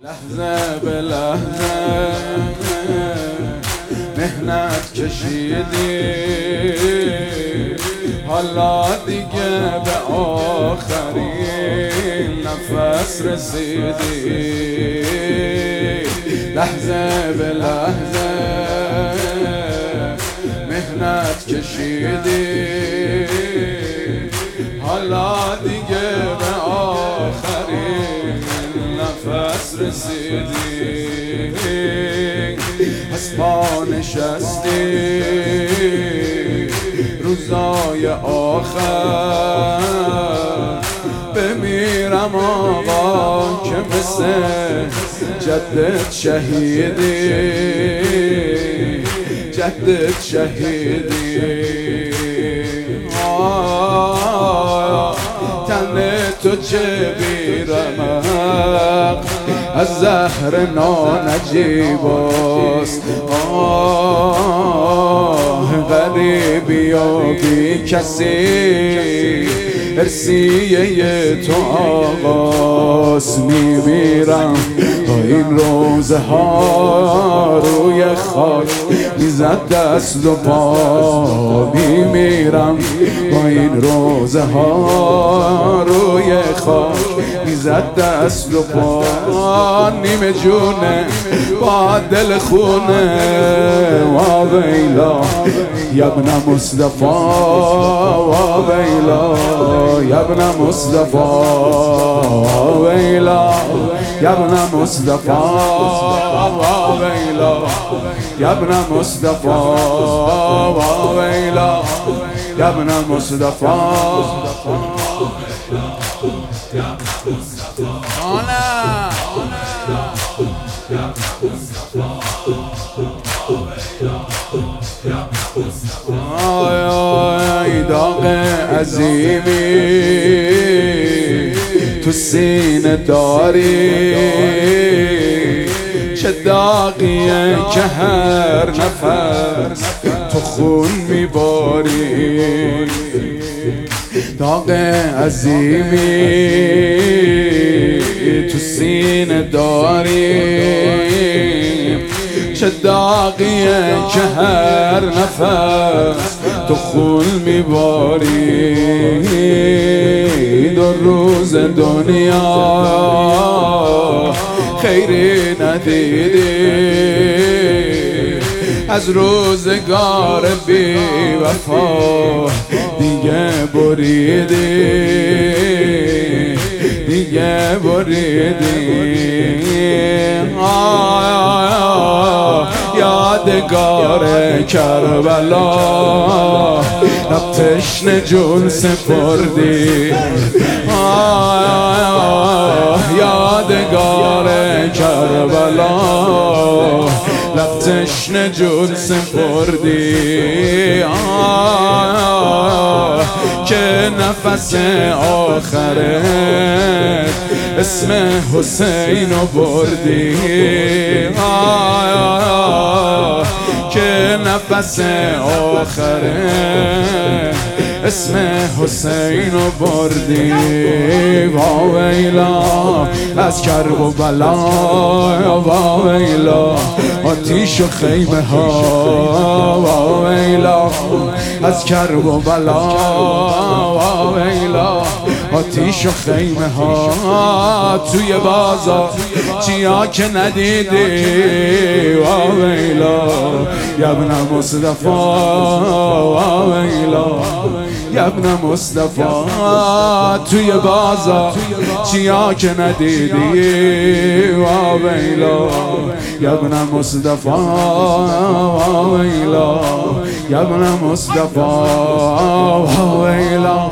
لحظه به لحظه محنت کشیدی، حالا دیگه به آخرین نفس رسیدی. لحظه به لحظه محنت کشیدی، حالا دیگه به آخرین نفس رسیدی. از پا نشستی روزای آخر، بمیرم آقا که مثل جدت شهیدی، جدت شهیدی. تن تو چه بیرمق از زهر نانجیباست، غریبی و بی کسی ارسیه تو آقاست. میمیرم با این روزه ها روی خاک میزد دست و پا، میمیرم با این روزه ها روی خاک میزد دست و پا. نیمه جونه با دل خونه و ویلا یبن مصطفی، و ویلا یبن مصطفی، و ویلا یبن مصطفی، و ویلا یبن مصطفی، و ویلا یبن مصطفی. آی داغ عظیمی تو سینه داری، چه داغیه که هر نفس تو خون میباری. داغ عظیمی تو سینه داری، چه داغیه که هر نفس تو خون میباری. دو روز دنیا خیری ندیدی، از روزگار بی وفا دیگه بریدی، دیگه بریدی. یادگار کربلا لب تشنه جون سپردی، یادگار کربلا لب تشنه جون سپردی. که نفس آخره اسم حسین رو بردی، که نفس آخره اسم حسین رو بردی. وا ویلا از کرب و بلا، وا ویلا آتیش و خیمه ها، وا ویلا از کرب و بلا، وا ویلا آتیش و خیمه ها. توی بازار چیا که ندیدی، وا ویلا یبن مصطفی، وا ویلا یبن مصطفی. توی بازار چیا که ندیدی، وا ویلا یبن مصطفی، وا ویلا یبن مصطفی، وا ویلا